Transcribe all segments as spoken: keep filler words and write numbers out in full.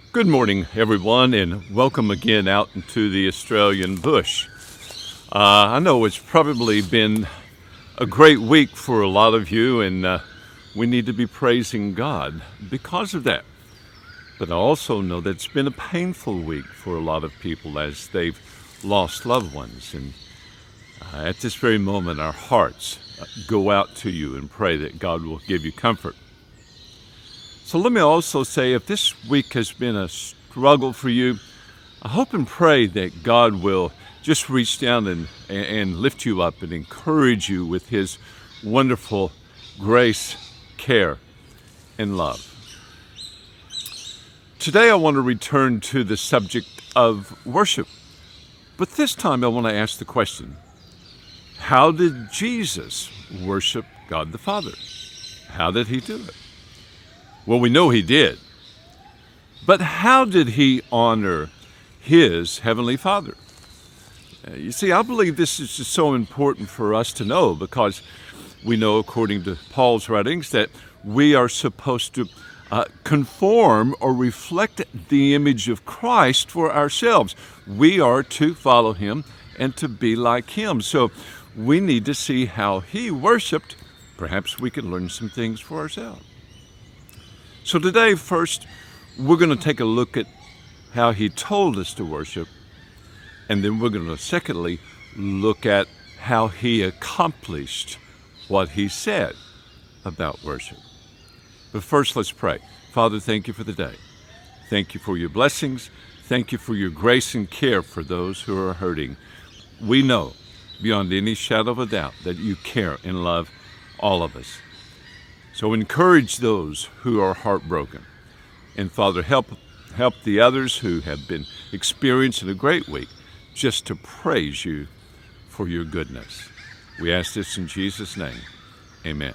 Good morning, everyone, and welcome again out into the Australian bush. Uh, I know it's probably been a great week for a lot of you, and uh, we need to be praising God because of that. But I also know that it's been a painful week for a lot of people as they've lost loved ones. And uh, at this very moment, our hearts uh, go out to you and pray that God will give you comfort. So let me also say, if this week has been a struggle for you, I hope and pray that God will just reach down and, and lift you up and encourage you with His wonderful grace, care, and love. Today I want to return to the subject of worship, but this time I want to ask the question, how did Jesus worship God the Father? How did He do it? Well, we know He did. But how did He honor His Heavenly Father? Uh, you see, I believe this is just so important for us to know because we know, according to Paul's writings, that we are supposed to uh, conform or reflect the image of Christ for ourselves. We are to follow Him and to be like Him. So we need to see how He worshiped. Perhaps we can learn some things for ourselves. So today, first, we're going to take a look at how He told us to worship, and then we're going to, secondly, look at how He accomplished what He said about worship. But first, let's pray. Father, thank You for the day. Thank You for Your blessings. Thank You for Your grace and care for those who are hurting. We know, beyond any shadow of a doubt, that You care and love all of us. So encourage those who are heartbroken. And Father, help help the others who have been experiencing a great week just to praise You for Your goodness. We ask this in Jesus' name. Amen.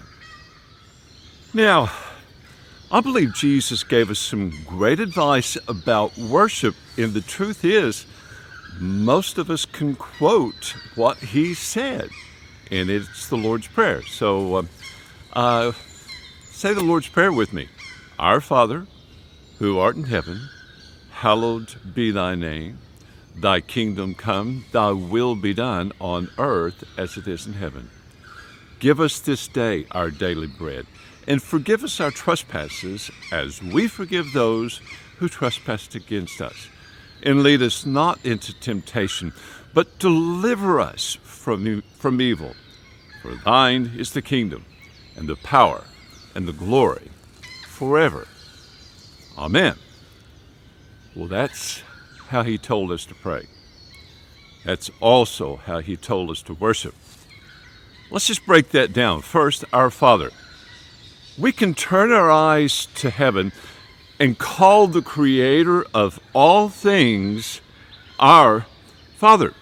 Now, I believe Jesus gave us some great advice about worship, and the truth is, most of us can quote what He said, and it's the Lord's Prayer. So, uh, uh say the Lord's Prayer with me. Our Father, who art in heaven, hallowed be Thy name. Thy kingdom come, Thy will be done on earth as it is in heaven. Give us this day our daily bread, and forgive us our trespasses as we forgive those who trespass against us. And lead us not into temptation, but deliver us from, from evil. For Thine is the kingdom, and the power, and the glory forever. Amen. Well, that's how He told us to pray. That's also how He told us to worship. Let's just break that down. First, our Father. We can turn our eyes to heaven and call the Creator of all things our Father.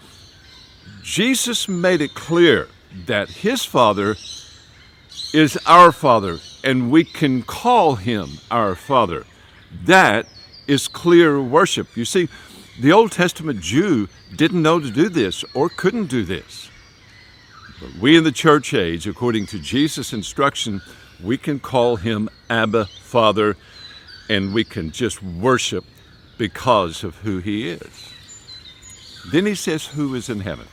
Jesus made it clear that His Father is our Father, and we can call Him our Father. That is clear worship. You see, the Old Testament Jew didn't know to do this or couldn't do this. But we in the church age, according to Jesus' instruction, we can call Him Abba, Father, and we can just worship because of who He is. Then He says, who is in heaven?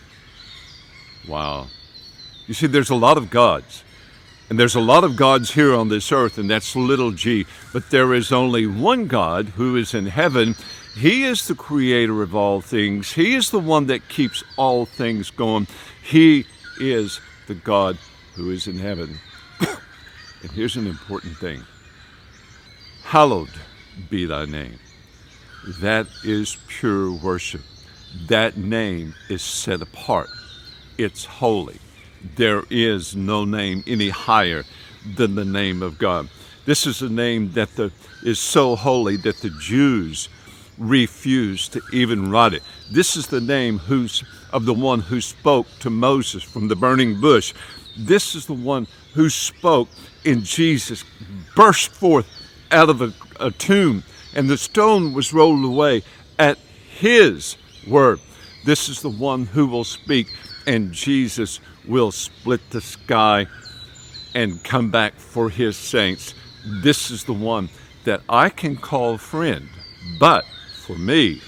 Wow. You see, there's a lot of gods. And there's a lot of gods here on this earth, and that's little g. But there is only one God who is in heaven. He is the creator of all things. He is the one that keeps all things going. He is the God who is in heaven. And here's an important thing. Hallowed be Thy name. That is pure worship. That name is set apart. It's holy. There is no name any higher than the name of God. This is a name that the, is so holy that the Jews refused to even write it. This is the name who's, of the one who spoke to Moses from the burning bush. This is the one who spoke, and Jesus burst forth out of a, a tomb, and the stone was rolled away at His word. This is the one who will speak, and Jesus will split the sky and come back for His saints. This is the one that I can call friend But for me,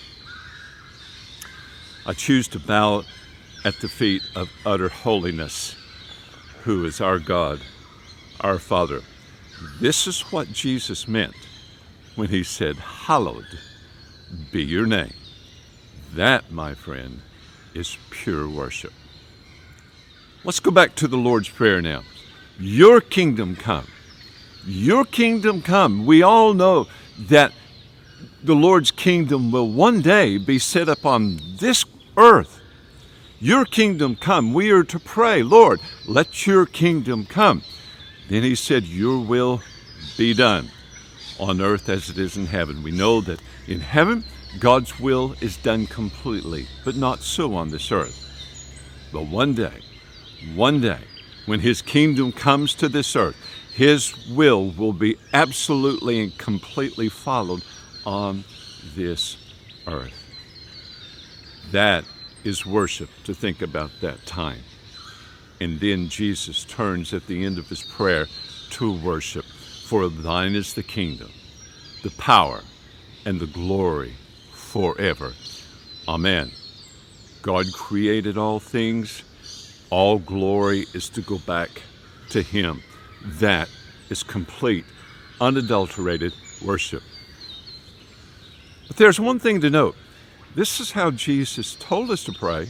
I choose to bow at the feet of utter holiness, who is our God, our Father. This is what Jesus meant when he said, "Hallowed be your name." That, my friend, is pure worship. Let's go back to the Lord's Prayer now. Your kingdom come. Your kingdom come. We all know that the Lord's kingdom will one day be set up on this earth. Your kingdom come. We are to pray, Lord, let your kingdom come. Then he said, your will be done on earth as it is in heaven. We know that in heaven, God's will is done completely, but not so on this earth. But one day, one day, when his kingdom comes to this earth, his will will be absolutely and completely followed on this earth. That is worship, to think about that time. And then Jesus turns at the end of his prayer to worship. For thine is the kingdom, the power, and the glory forever. Amen. God created all things. All glory is to go back to him. That is complete, unadulterated worship. But there's one thing to note. This is how Jesus told us to pray.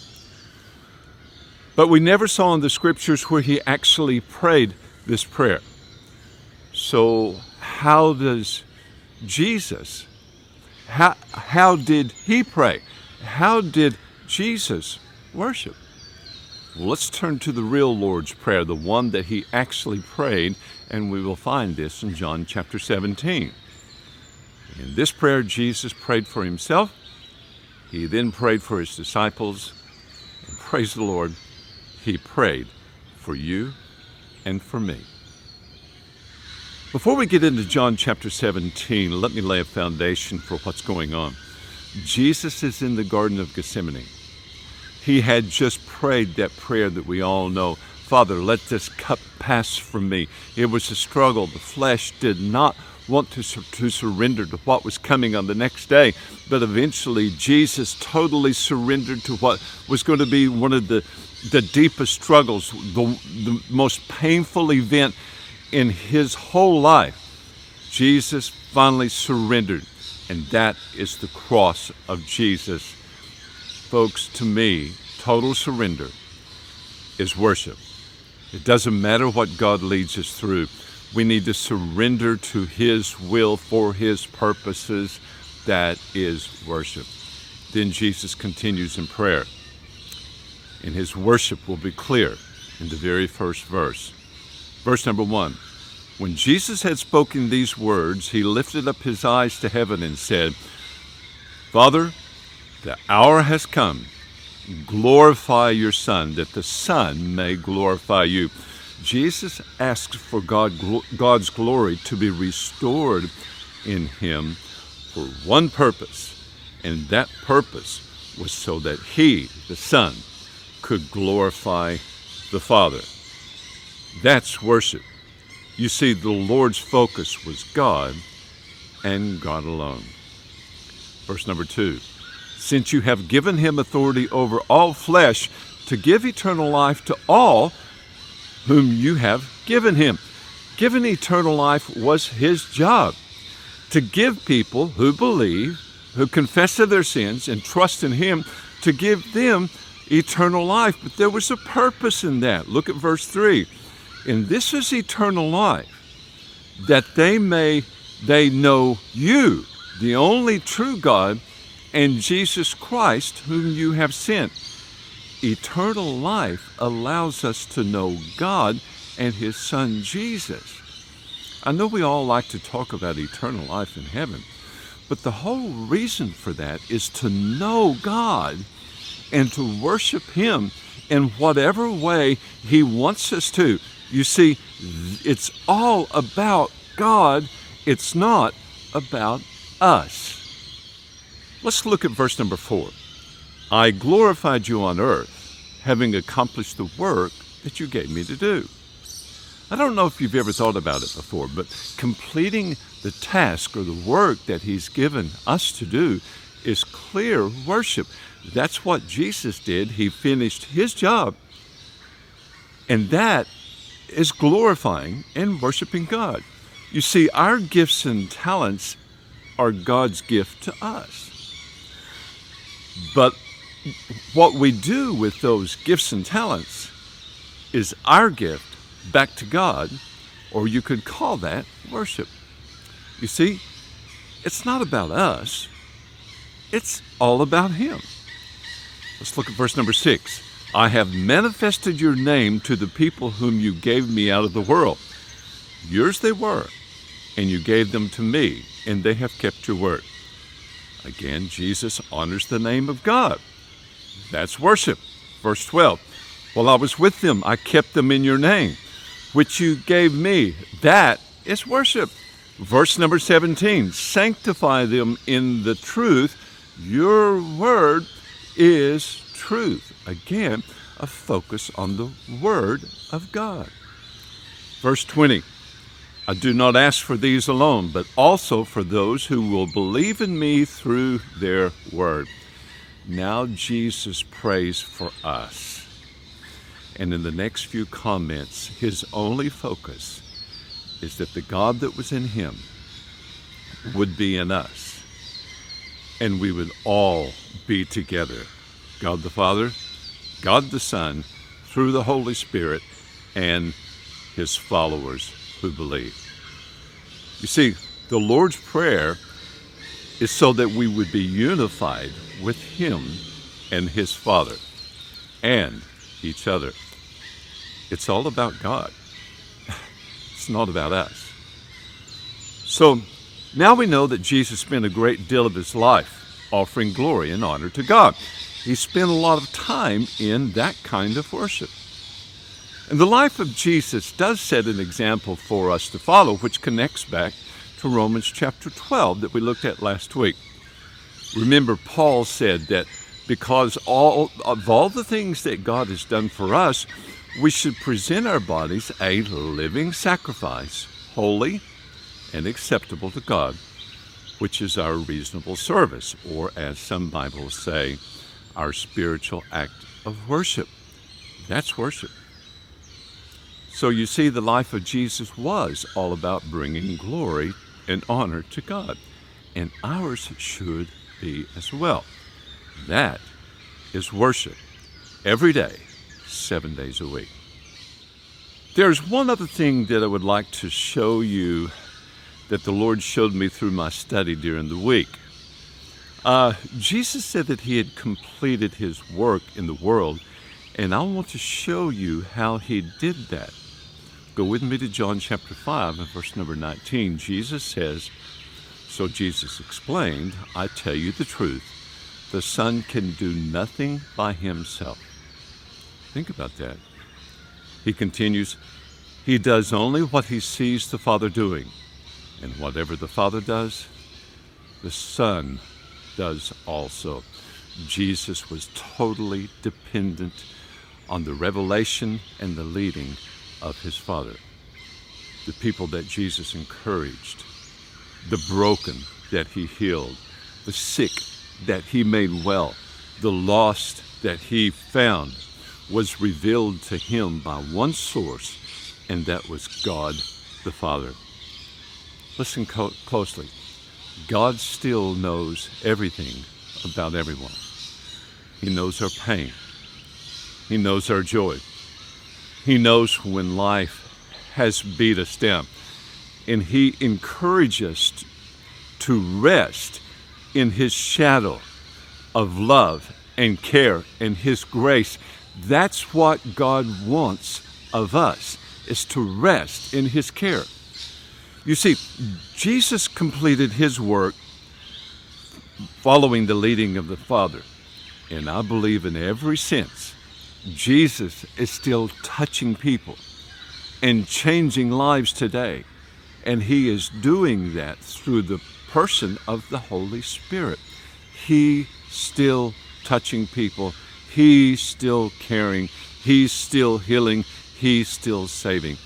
But we never saw in the scriptures where he actually prayed this prayer. So how does Jesus, how, how did he pray? How did Jesus worship? Well, let's turn to the real Lord's Prayer, the one that he actually prayed, and we will find this in John chapter seventeen. In this prayer, Jesus prayed for himself. He then prayed for his disciples. And praise the Lord, he prayed for you and for me. Before we get into John chapter seventeen, let me lay a foundation for what's going on. Jesus is in the Garden of Gethsemane. He had just prayed that prayer that we all know. Father, let this cup pass from me. It was a struggle. The flesh did not want to, sur- to surrender to what was coming on the next day. But eventually, Jesus totally surrendered to what was going to be one of the, the deepest struggles, the, the most painful event in his whole life. Jesus finally surrendered, and that is the cross of Jesus. Folks, to me, total surrender is worship. It doesn't matter what God leads us through. We need to surrender to his will for his purposes. That is worship. Then Jesus continues in prayer, and his worship will be clear in the very first verse. Verse number one, when Jesus had spoken these words, he lifted up his eyes to heaven and said, Father, the hour has come. Glorify your Son, that the Son may glorify you. Jesus asks for God, God's glory to be restored in him for one purpose, and that purpose was so that he, the Son, could glorify the Father. That's worship. You see, the Lord's focus was God and God alone. Verse number two, since you have given him authority over all flesh to give eternal life to all whom you have given him. Given eternal life was his job, to give people who believe, who confess of their sins and trust in him, to give them eternal life. But there was a purpose in that. Look at verse three. And this is eternal life, that they may they know you, the only true God, and Jesus Christ, whom you have sent. Eternal life allows us to know God and his Son Jesus. I know we all like to talk about eternal life in heaven, but the whole reason for that is to know God and to worship him in whatever way he wants us to. You see, it's all about God. It's not about us. Let's look at verse number four. I glorified you on earth, having accomplished the work that you gave me to do. I don't know if you've ever thought about it before, but completing the task or the work that he's given us to do is clear worship. That's what Jesus did. He finished his job, and that is glorifying and worshiping God. You see, our gifts and talents are God's gift to us. But what we do with those gifts and talents is our gift back to God, or you could call that worship. You see, it's not about us. It's all about him. Let's look at verse number six. I have manifested your name to the people whom you gave me out of the world. Yours they were, and you gave them to me, and they have kept your word. Again, Jesus honors the name of God. That's worship. Verse twelve. While I was with them, I kept them in your name, which you gave me. That is worship. Verse number seventeen. Sanctify them in the truth. Your word is truth. Again, a focus on the word of God. Verse twenty. I do not ask for these alone, but also for those who will believe in me through their word. Now Jesus prays for us. And in the next few comments, his only focus is that the God that was in him would be in us, and we would all be together. God the Father, God the Son, through the Holy Spirit, and his followers who believe. You see, the Lord's Prayer is so that we would be unified with him and his Father and each other. It's all about God. It's not about us. So now we know that Jesus spent a great deal of his life offering glory and honor to God. He spent a lot of time in that kind of worship. And the life of Jesus does set an example for us to follow, which connects back to Romans chapter twelve that we looked at last week. Remember, Paul said that because all of all the things that God has done for us, we should present our bodies a living sacrifice, holy and acceptable to God, which is our reasonable service, or as some Bibles say, our spiritual act of worship. That's worship. So you see, the life of Jesus was all about bringing glory and honor to God, and ours should be as well. That is worship every day, seven days a week. There's one other thing that I would like to show you that the Lord showed me through my study during the week. Uh, Jesus said that he had completed his work in the world, and I want to show you how he did that. Go with me to John chapter five and verse number nineteen. Jesus says, so Jesus explained, I tell you the truth, the Son can do nothing by himself. Think about that. He continues, he does only what he sees the Father doing, and whatever the Father does, the Son does also. Jesus was totally dependent on the revelation and the leading of his Father. The people that Jesus encouraged, the broken that he healed, the sick that he made well, the lost that he found, was revealed to him by one source, and that was God the Father. Listen co- closely. God still knows everything about everyone. He knows our pain. He knows our joy. He knows when life has beat us down. And he encourages us to rest in his shadow of love and care and his grace. That's what God wants of us, is to rest in his care. You see, Jesus completed his work following the leading of the Father. And I believe in every sense, Jesus is still touching people and changing lives today. And he is doing that through the person of the Holy Spirit. He still touching people. He's still caring. He's still healing. He's still saving.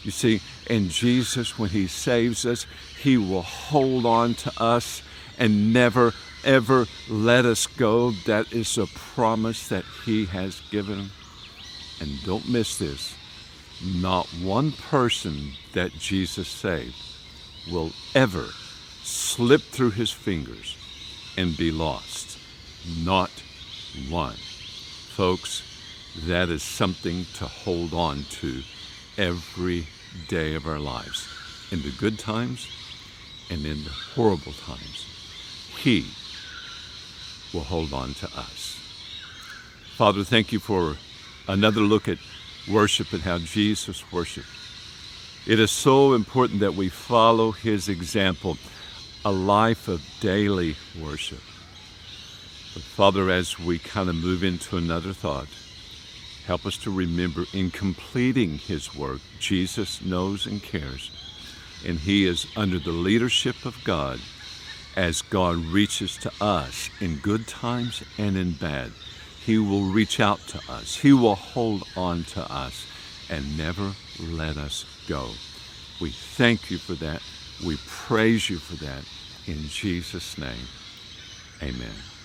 You see, and Jesus, when he saves us, he will hold on to us and never, ever let us go. That is a promise that he has given. And don't miss this. Not one person that Jesus saved will ever slip through his fingers and be lost. Not one. Folks, that is something to hold on to every day of our lives, in the good times and in the horrible times. He will hold on to us. Father, thank you for another look at worship and how Jesus worshiped. It is so important that we follow his example, a life of daily worship. But Father, as we kind of move into another thought, help us to remember, in completing his work, Jesus knows and cares, and he is under the leadership of God as God reaches to us in good times and in bad. He will reach out to us. He will hold on to us and never let us go. We thank you for that. We praise you for that. In Jesus' name, amen.